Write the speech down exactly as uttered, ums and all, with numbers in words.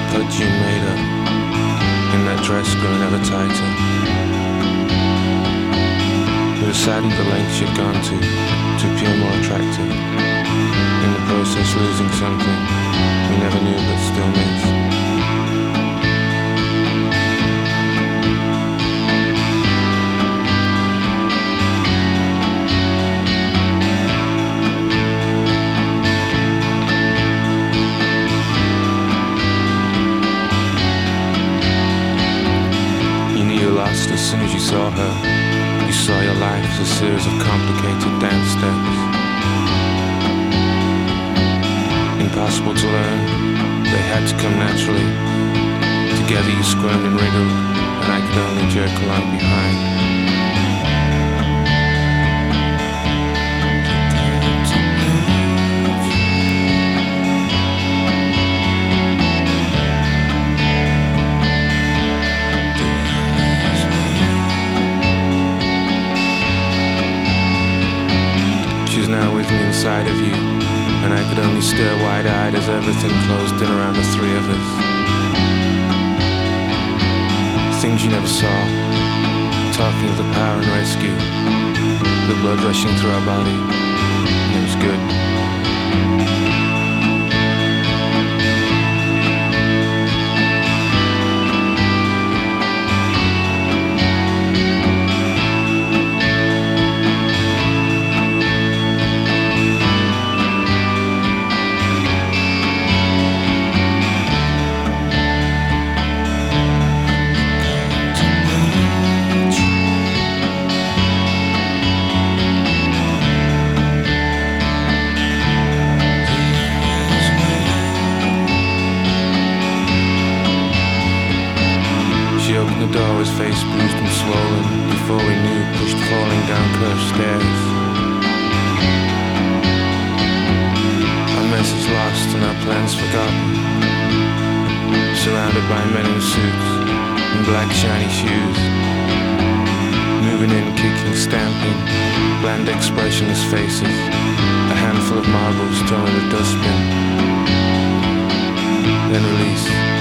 pudgy and made up, in that dress growing ever tighter. It was saddened the lengths she'd gone to, to appear more attractive, in the process losing something we never knew but still missed. As soon as you saw her, you saw your life as a series of complicated dance steps. Impossible to learn, they had to come naturally. Together you squirmed and wriggled, and I could only jerk along behind. Inside of you, and I could only stare wide-eyed as everything closed in around the three of us. Things you never saw, talking of the power and rescue, the blood rushing through our body, and it was good. The door was face bruised and swollen. Before we knew, pushed falling down curved stairs. Our message lost and our plans forgotten. Surrounded by men in suits and black shiny shoes. Moving in, kicking, stamping, bland expressionless faces. A handful of marbles thrown in a dustbin. Then release.